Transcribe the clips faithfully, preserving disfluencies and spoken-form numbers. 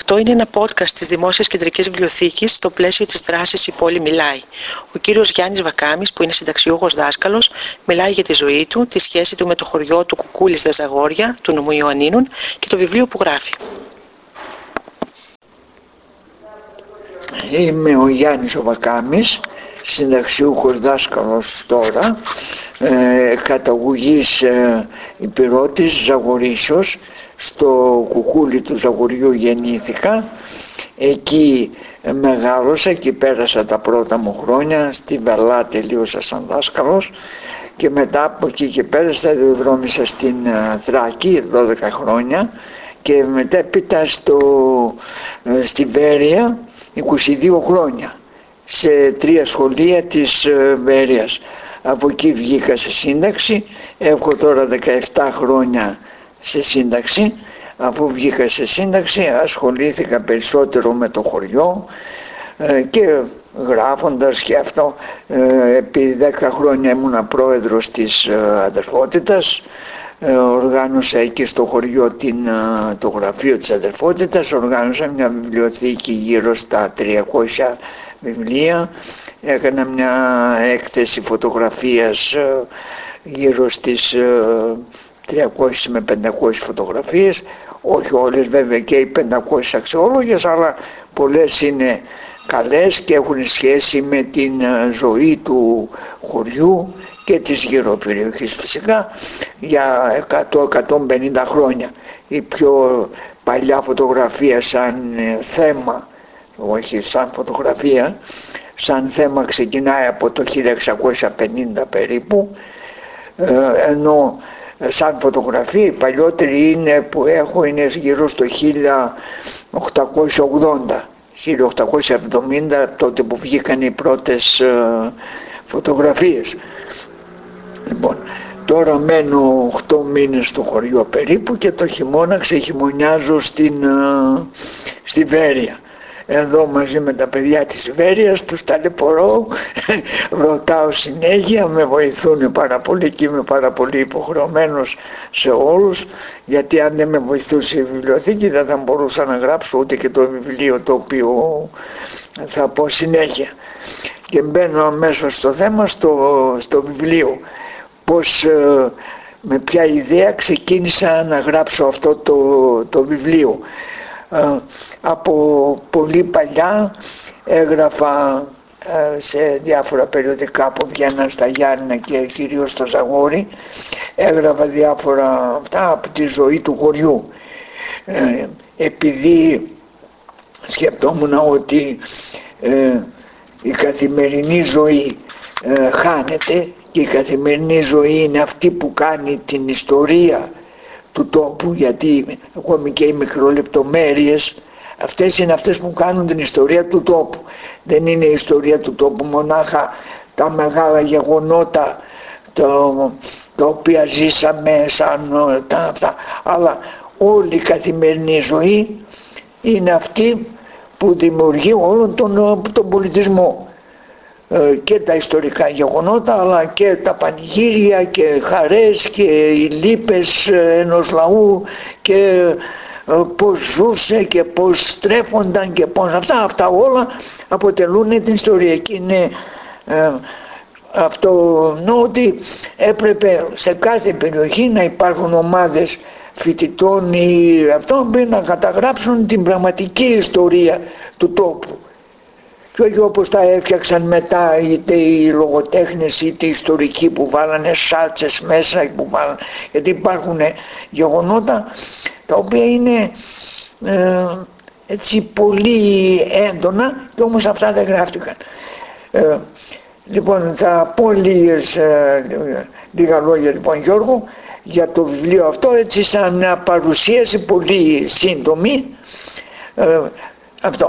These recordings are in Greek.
Αυτό είναι ένα podcast της Δημόσιας Κεντρικής Βιβλιοθήκης στο πλαίσιο της δράσης «Η πόλη μιλάει». Ο κύριος Γιάννης Βακάμης, που είναι συνταξιούχος δάσκαλος, μιλάει για τη ζωή του, τη σχέση του με το χωριό του Κουκούλη στα Ζαγόρια, του νομού Ιωαννίνων και το βιβλίο που γράφει. Είμαι ο Γιάννης ο Βακάμης, συνταξιούχος δάσκαλος τώρα, ε, καταγωγής ε, υπηρώτης Ζαγορίσιος. Στο Κουκούλι του Ζαγοριού γεννήθηκα, εκεί μεγάλωσα και πέρασα τα πρώτα μου χρόνια, στη Βελά τελείωσα σαν δάσκαλος και μετά από εκεί και πέρα σταδιοδρόμησα στην Θράκη δώδεκα χρόνια και μετέπειτα στο, στη Βέρεια είκοσι δύο χρόνια σε τρία σχολεία της Βέρειας. Από εκεί βγήκα σε σύνταξη, έχω τώρα δεκαεπτά χρόνια σε σύνταξη. Αφού βγήκα σε σύνταξη ασχολήθηκα περισσότερο με το χωριό ε, και γράφοντας και αυτό. Ε, επί δέκα χρόνια ήμουνα πρόεδρος της ε, αδερφότητας, ε, οργάνωσα εκεί στο χωριό την, ε, το γραφείο της αδερφότητας, οργάνωσα μια βιβλιοθήκη γύρω στα τριακόσια βιβλία, έκανα μια έκθεση φωτογραφίας ε, γύρω στις ε, τριακόσιες με πεντακόσιες φωτογραφίες, όχι όλες βέβαια και οι πεντακόσιες αξιόλογες, αλλά πολλές είναι καλές και έχουν σχέση με την ζωή του χωριού και της γύρω περιοχής φυσικά για εκατό με εκατόν πενήντα χρόνια. Η πιο παλιά φωτογραφία σαν θέμα, όχι σαν φωτογραφία, σαν θέμα ξεκινάει από το χίλια εξακόσια πενήντα περίπου, ενώ σαν φωτογραφία η παλιότερη είναι που έχω είναι γύρω στο χίλια οκτακόσια ογδόντα χίλια οκτακόσια εβδομήντα, τότε που βγήκαν οι πρώτες ε, φωτογραφίες. Λοιπόν, τώρα μένω οκτώ μήνες στο χωριό περίπου και το χειμώνα ξεχειμονιάζω στην, ε, στη Βέρεια. Εδώ μαζί με τα παιδιά της Βέρειας τους ταλαιπωρώ, ρωτάω συνέχεια, με βοηθούν πάρα πολύ και είμαι πάρα πολύ υποχρεωμένος σε όλους, γιατί αν δεν με βοηθούσε η βιβλιοθήκη δεν θα μπορούσα να γράψω ούτε και το βιβλίο το οποίο θα πω συνέχεια. Και μπαίνω αμέσως στο θέμα, στο, στο βιβλίο, πως με ποια ιδέα ξεκίνησα να γράψω αυτό το, το βιβλίο. Από πολύ παλιά έγραφα σε διάφορα περιοδικά που βγαίναν στα Γιάννηνα και κυρίως στο Ζαγόρι, έγραφα διάφορα αυτά από τη ζωή του χωριού. Ε, επειδή σκεφτόμουν ότι ε, η καθημερινή ζωή ε, χάνεται και η καθημερινή ζωή είναι αυτή που κάνει την ιστορία του τόπου, γιατί ακόμη και οι μικρολεπτομέρειες αυτές είναι αυτές που κάνουν την ιστορία του τόπου. Δεν είναι η ιστορία του τόπου μονάχα τα μεγάλα γεγονότα το, τα οποία ζήσαμε σαν τα, αυτά, αλλά όλη η καθημερινή ζωή είναι αυτή που δημιουργεί όλον τον, τον πολιτισμό. Και τα ιστορικά γεγονότα αλλά και τα πανηγύρια και χαρές και οι λύπες ενός λαού και πώς ζούσε και πώς στρέφονταν και πώς αυτά, αυτά όλα αποτελούν την ιστορία. Και είναι ε, αυτό νο, ότι έπρεπε σε κάθε περιοχή να υπάρχουν ομάδες φοιτητών ή αυτό να καταγράψουν την πραγματική ιστορία του τόπου. Και όχι όπως τα έφτιαξαν μετά είτε οι λογοτέχνες είτε οι ιστορικοί που βάλανε σάλτσες μέσα που βάλανε, γιατί υπάρχουν γεγονότα τα οποία είναι ε, έτσι πολύ έντονα και όμως αυτά δεν γράφτηκαν. Ε, λοιπόν θα πω λίγες, ε, λίγα λόγια λοιπόν Γιώργο για το βιβλίο αυτό, έτσι σαν μια παρουσίαση πολύ σύντομη. Ε, αυτό.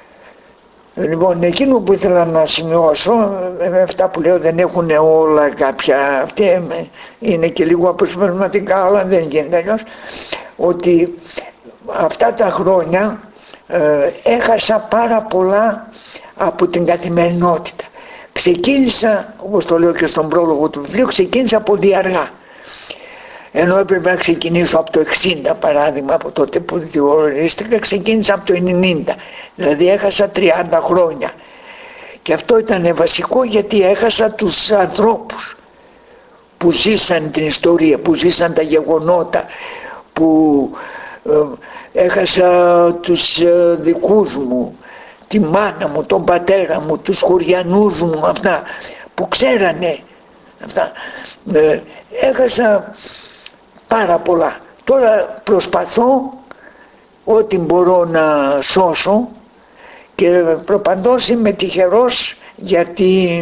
Λοιπόν, εκείνο που ήθελα να σημειώσω, με αυτά που λέω δεν έχουν όλα κάποια, αυτή είναι και λίγο αποσπασματικά, αλλά δεν γίνεται αλλιώς, ότι αυτά τα χρόνια ε, έχασα πάρα πολλά από την καθημερινότητα. Ξεκίνησα, όπως το λέω και στον πρόλογο του βιβλίου, ξεκίνησα πολύ αργά. ενώ έπρεπε να ξεκινήσω από το εξήντα παράδειγμα, από τότε που διορίστηκα, ξεκίνησα από το ενενήντα, δηλαδή έχασα τριάντα χρόνια. Και αυτό ήταν βασικό, γιατί έχασα τους ανθρώπους που ζήσαν την ιστορία, που ζήσαν τα γεγονότα, που ε, έχασα τους ε, δικούς μου, τη μάνα μου, τον πατέρα μου, τους χωριανούς μου, αυτά που ξέρανε αυτά. Ε, έχασα πάρα πολλά. Τώρα προσπαθώ ό,τι μπορώ να σώσω και προπαντός είμαι τυχερός, γιατί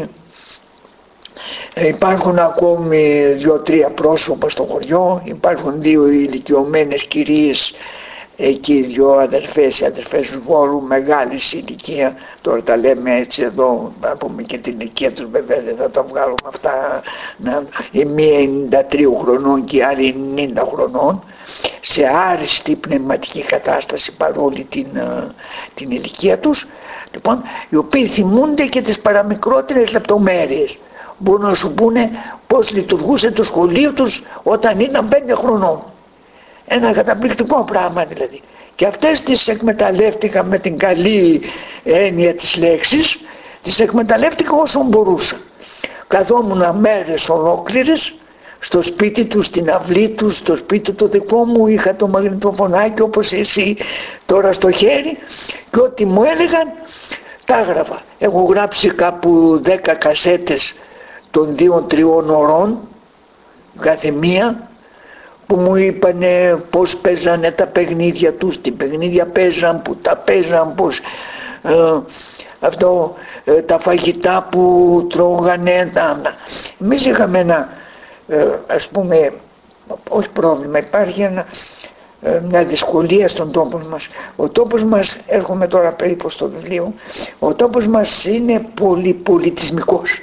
υπάρχουν ακόμη δύο-τρία πρόσωπα στο χωριό, υπάρχουν δύο ηλικιωμένες κυρίες εκεί, δύο αδερφές, οι αδερφές του Βόλου, μεγάλης ηλικία, τώρα τα λέμε έτσι εδώ, να πούμε και την ηλικία τους, βέβαια δεν θα τα βγάλουμε αυτά, να, η μία ενενήντα τρία χρονών και η άλλη ενενήντα χρονών, σε άριστη πνευματική κατάσταση παρόλη την, την ηλικία τους, λοιπόν, οι οποίοι θυμούνται και τις παραμικρότερες λεπτομέρειες. Μπορούν να σου πούνε πώς λειτουργούσε το σχολείο τους όταν ήταν πέντε χρονών. Ένα καταπληκτικό πράγμα δηλαδή. Και αυτές τις εκμεταλλεύτηκα με την καλή έννοια της λέξης, τις εκμεταλλεύτηκα όσο μπορούσα. Καθόμουν μέρες ολόκληρες στο σπίτι του, στην αυλή του, στο σπίτι το δικό μου, είχα το μαγνητοφωνάκι όπως εσύ τώρα στο χέρι, και ό,τι μου έλεγαν τα έγραφα. Έχω γράψει κάπου δέκα κασέτες των δύο-τριών ωρών κάθε μία, που μου είπανε πως παίζανε τα παιχνίδια τους, τι παιχνίδια παίζαν, που τα παίζαν, πως ε, αυτό, ε, τα φαγητά που τρώγανε. Εμείς είχαμε ένα, ε, ας πούμε, όχι πρόβλημα, υπάρχει ένα, ε, μια δυσκολία στον τόπο μας. Ο τόπος μας, έρχομαι τώρα περίπου στο βιβλίο, ο τόπος μας είναι πολυπολιτισμικός.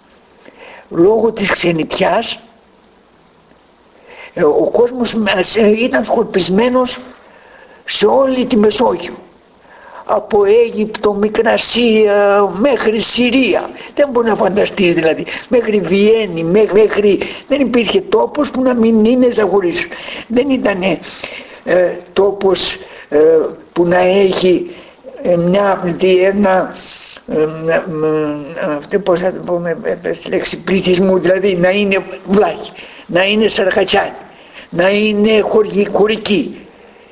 Λόγω της ξενιτιάς, ο κόσμος ήταν σκορπισμένος σε όλη τη Μεσόγειο, από Αίγυπτο, Μικρασία μέχρι Συρία, δεν μπορεί να φανταστείς δηλαδή, μέχρι Βιέννη, μέχρι... δεν υπήρχε τόπος που να μην είναι Ζαγορίσιος. Δεν ήταν ε, τόπος ε, που να έχει ε, μια, ένα αυτό πώς θα το πούμε στη λέξη πληθυσμού, δηλαδή να είναι βλάχοι, να είναι σαρχατσάνοι, να είναι χωρικοί,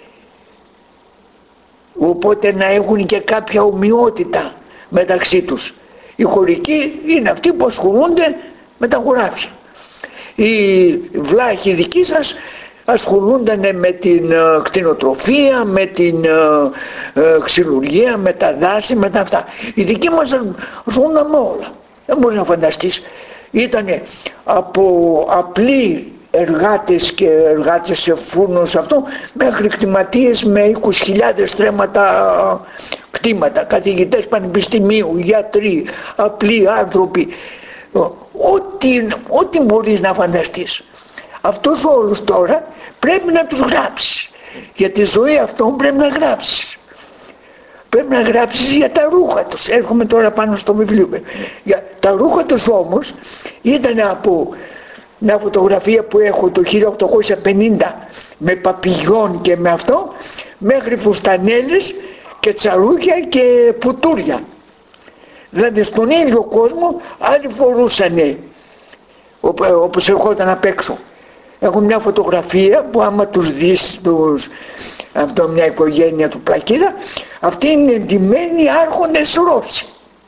οπότε να έχουν και κάποια ομοιότητα μεταξύ τους. Οι χωρικοί είναι αυτοί που ασχολούνται με τα χωράφια, οι βλάχοι δικοί σας ασχολούνταν με την uh, κτηνοτροφία, με την uh, uh, ξυλουργία, με τα δάση, με τα αυτά. Οι δικοί μας ασχολούνταν με όλα. Δεν μπορείς να φανταστείς. Ήτανε από απλοί εργάτες και εργάτες σε φούρνους αυτό, μέχρι κτηματίες με είκοσι χιλιάδες στρέμματα κτήματα, καθηγητές πανεπιστημίου, γιατροί, απλοί άνθρωποι. Ό,τι, ό,τι μπορείς να φανταστείς. Αυτούς όλους τώρα πρέπει να τους γράψεις. Για τη ζωή αυτών πρέπει να γράψεις. Πρέπει να γράψεις για τα ρούχα τους. Έρχομαι τώρα πάνω στο βιβλίο. Για τα ρούχα τους όμως ήταν από μια φωτογραφία που έχω το χίλια οκτακόσια πενήντα με παπηγιόν και με αυτό, μέχρι φουστανέλες και τσαρούχια και πουτούρια. Δηλαδή στον ίδιο κόσμο άλλοι φορούσανε όπως ερχόταν απ' έξω. Έχω μια φωτογραφία που άμα τους δεις τους, από μια οικογένεια του Πλακίδα, αυτοί είναι εντυμένοι άρχοντες Ρώση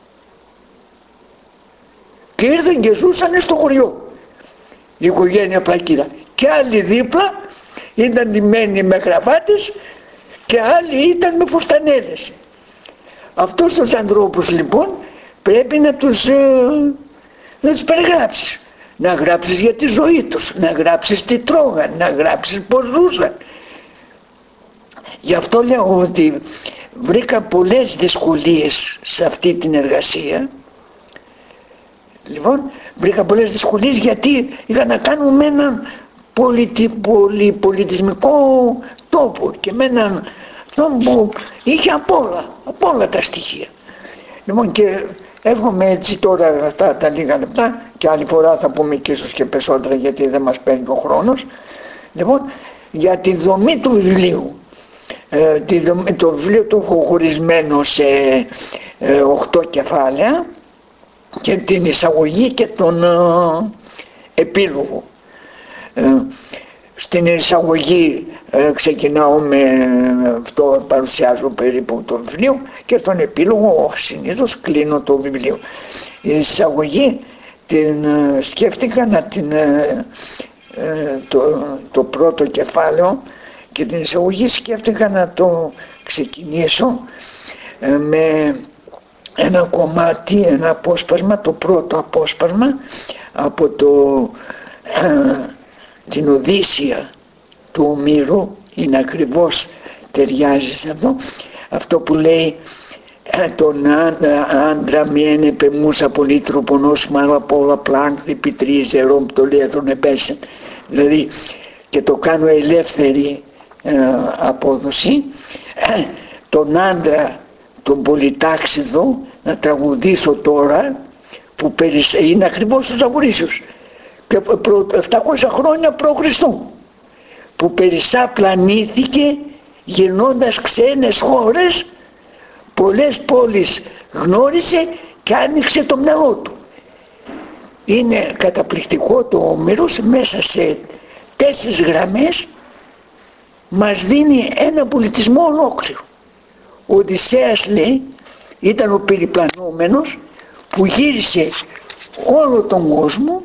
και ήρθαν και ζούσαν στο χωριό η οικογένεια Πλακίδα, και άλλοι δίπλα ήταν ντυμένοι με γραβάτες και άλλοι ήταν με φουστανέλες. Αυτούς τους ανθρώπους λοιπόν πρέπει να τους, ε, να τους περιγράψεις. Να γράψεις για τη ζωή τους, να γράψεις τι τρώγαν, να γράψεις πως ζούσαν. Γι' αυτό λέω ότι βρήκα πολλές δυσκολίες σε αυτή την εργασία. Λοιπόν, βρήκα πολλές δυσκολίες γιατί είχα να κάνω με έναν πολιτι, πολυπολιτισμικό τόπο και με έναν που είχε απ' όλα, απ' όλα τα στοιχεία. Λοιπόν, και εύχομαι έτσι τώρα αυτά τα λίγα λεπτά, και άλλη φορά θα πούμε και ίσως και περισσότερα γιατί δεν μας παίρνει ο χρόνος, Λοιπόν, για τη δομή του βιβλίου. Ε, τη δομή, το βιβλίο το έχω χωρισμένο σε ε, οχτώ κεφάλαια και την εισαγωγή και τον ε, επίλογο. Ε, στην εισαγωγή ε, ξεκινάω με αυτό, παρουσιάζω περίπου το βιβλίο, και στον επίλογο συνήθως κλείνω το βιβλίο. Η εισαγωγή την ε, σκέφτηκα να την ε, ε, το, το πρώτο κεφάλαιο και την εισαγωγή σκέφτηκα να το ξεκινήσω ε, με ένα κομμάτι, ένα απόσπασμα, το πρώτο απόσπασμα από το ε, την Οδύσσεια του Ομήρου. Είναι ακριβώς, ταιριάζει σε αυτό, αυτό που λέει ε, τον άντρα μιέν επεμούσα πολύτροπον ως μάρα από όλα πλάνκτη πιτρίζει ερόμ το λέθρον επέσεν. Δηλαδή, και το κάνω ελεύθερη ε, απόδοση, ε, τον άντρα τον πολυτάξιδο να τραγουδήσω τώρα, που περισ... είναι ακριβώς ο Ζαγορίσιος, και επτακόσια χρόνια προ Χριστού, που περισσά πλανήθηκε γυρνώντας ξένες χώρες, πολλές πόλεις γνώρισε και άνοιξε το μυαλό του. Είναι καταπληκτικό το Όμηρος, μέσα σε τέσσερις γραμμές μας δίνει ένα πολιτισμό ολόκληρο. Ο Οδυσσέας, λέει, ήταν ο περιπλανόμενος που γύρισε όλο τον κόσμο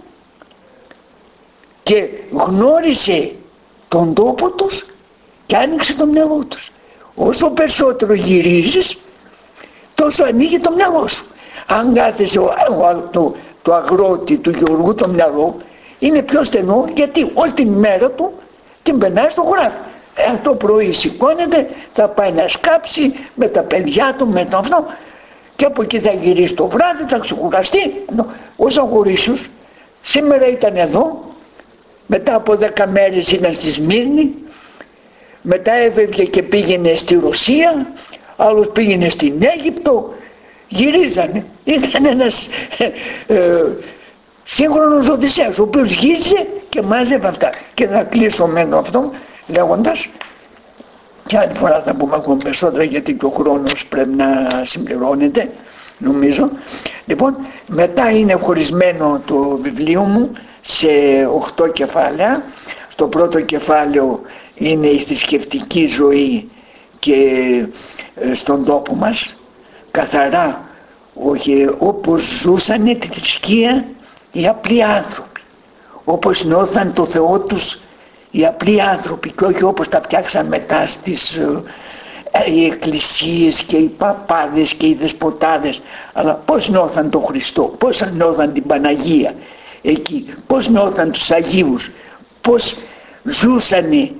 και γνώρισε τον τόπο τους και άνοιξε το μυαλό τους. Όσο περισσότερο γυρίζεις, τόσο ανοίγει το μυαλό σου. Αν κάθεσαι ο, ο, το, το αγρότη του γεωργού το μυαλό είναι πιο στενό, γιατί όλη την μέρα του την περνάει στο χωράφι. Ε, το πρωί σηκώνεται, θα πάει να σκάψει με τα παιδιά του, με το αυτό, και από εκεί θα γυρίσει το βράδυ, θα ξεκουραστεί. Ο Ζαγορίσιος σήμερα ήταν εδώ, μετά από δέκα μέρες ήταν στη Σμύρνη, μετά έφευγε και πήγαινε στη Ρωσία, άλλος πήγαινε στην Αίγυπτο, γυρίζανε. Ήταν ένας ε, ε, σύγχρονος Οδυσσέας, ο οποίος γύρισε και μάζευε αυτά. Και θα κλείσω με αυτό λέγοντας, και άλλη φορά θα πούμε ακόμα περισσότερα, γιατί και ο χρόνος πρέπει να συμπληρώνεται, νομίζω. Λοιπόν, μετά είναι χωρισμένο το βιβλίο μου σε οχτώ κεφάλαια. Στο πρώτο κεφάλαιο είναι η θρησκευτική ζωή και στον τόπο μας, καθαρά, όχι, όπως ζούσανε τη θρησκεία οι απλοί άνθρωποι, όπως νιώθαν το Θεό τους οι απλοί άνθρωποι, και όχι όπως τα φτιάξαν μετά στις ε, οι εκκλησίες και οι παπάδες και οι δεσποτάδες, αλλά πώς νιώθαν τον Χριστό, πώς νιώθαν την Παναγία εκεί, πώς νιώθαν τους Αγίους, πώς ζούσανε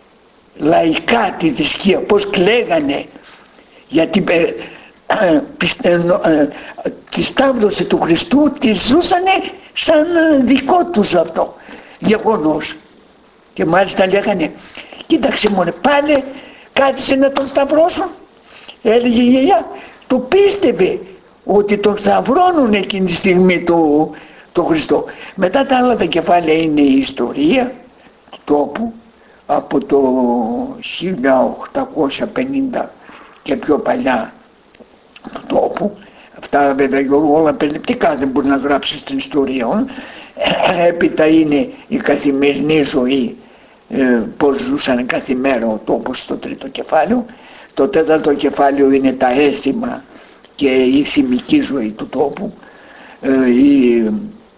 λαϊκά τη θρησκεία, πώς κλαίγανε για την ε, ε, πιστε, ε, τη σταύρωση του Χριστού, τη ζούσανε σαν δικό τους αυτό γεγονός. Και μάλιστα λέγανε, κοίταξε μωρέ, πάλι κάθισε να τον σταυρώσουν. Έλεγε η γιαγιά, το πίστευε ότι τον σταυρώνουν εκείνη τη στιγμή το, το Χριστό. Μετά τα άλλα τα κεφάλαια είναι η ιστορία του τόπου από το χίλια οκτακόσια πενήντα και πιο παλιά του τόπου. Αυτά βέβαια Γιώργο όλα περιληπτικά, δεν μπορεί να γράψει την ιστορία. Έπειτα είναι η καθημερινή ζωή, ε, πώς ζούσαν κάθε μέρα ο τόπος, στο τρίτο κεφάλαιο. Το τέταρτο κεφάλαιο είναι τα έθιμα και η θυμική ζωή του τόπου, ε, η,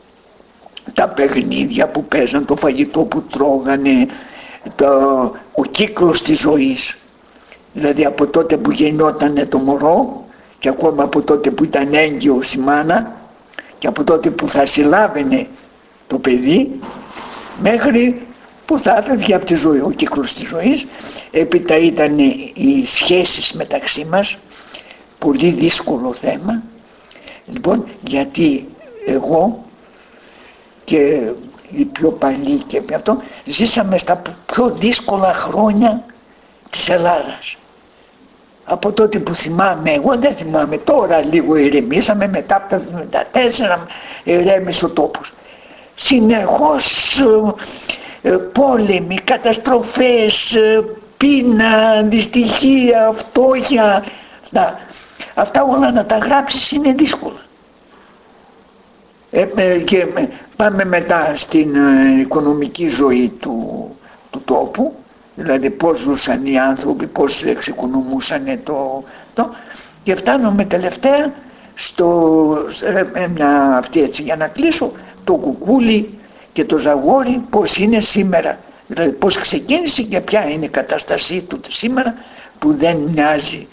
τα παιχνίδια που παίζαν, το φαγητό που τρώγανε, το, ο κύκλος της ζωής, δηλαδή από τότε που γεννότανε το μωρό και ακόμα από τότε που ήταν έγκυος η μάνα και από τότε που θα συλλάβαινε το παιδί μέχρι που θα έφευγε από τη ζωή, ο κύκλος της ζωής. Έπειτα ήταν οι σχέσεις μεταξύ μας, πολύ δύσκολο θέμα. Λοιπόν, γιατί εγώ και οι πιο παλιοί και αυτό ζήσαμε στα πιο δύσκολα χρόνια της Ελλάδας. Από τότε που θυμάμαι, εγώ δεν θυμάμαι, τώρα λίγο ηρεμήσαμε, μετά από το εβδομήντα τέσσερα ηρέμησε ο τόπος. Συνεχώς πόλεμοι, καταστροφές, πείνα, δυστυχία, φτώχεια, αυτά, αυτά όλα να τα γράψεις είναι δύσκολα. Ε, και πάμε μετά στην οικονομική ζωή του, του τόπου, δηλαδή πώς ζούσαν οι άνθρωποι, πώς εξοικονομούσαν το, το και φτάνουμε τελευταία στο, μια, αυτή έτσι για να κλείσω, το κουκούλι και το ζαγόρι πώς είναι σήμερα, δηλαδή πώς ξεκίνησε και ποια είναι η κατάστασή του σήμερα, που δεν μοιάζει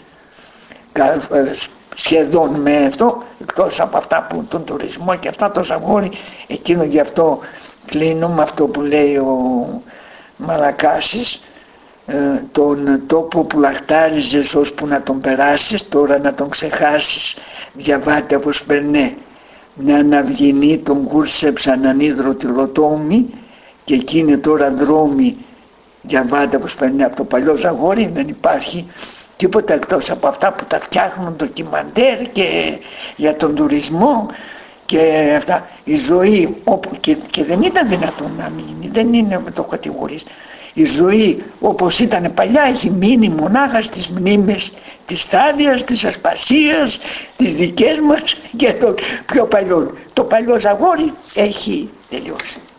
σχεδόν με αυτό, εκτός από αυτά που τον τουρισμό και αυτά, το ζαγόρι εκείνο. Γι' αυτό κλείνω με αυτό που λέει ο Μαλακάσης, τον τόπο που λαχτάριζες ώσπου να τον περάσεις, τώρα να τον ξεχάσεις, διαβάται όπως περνέ. Μια αναυγενή τον κούρσεψαν ανίδρωτη λοτόμη και εκείνη τώρα δρόμοι, διαβάται όπως περνέ. Από το παλιό ζαγόρι δεν υπάρχει τίποτα εκτός από αυτά που τα φτιάχνουν ντοκιμαντέρ και για τον τουρισμό και αυτά. Η ζωή όπου και, και δεν ήταν δυνατόν να μείνει, δεν είναι με το κατηγορείς. Η ζωή όπως ήταν παλιά έχει μείνει μονάχα στις μνήμες της Στάδειας, της Ασπασίας, τις δικές μας και το πιο παλιό. Το παλιό ζαγόρι έχει τελειώσει.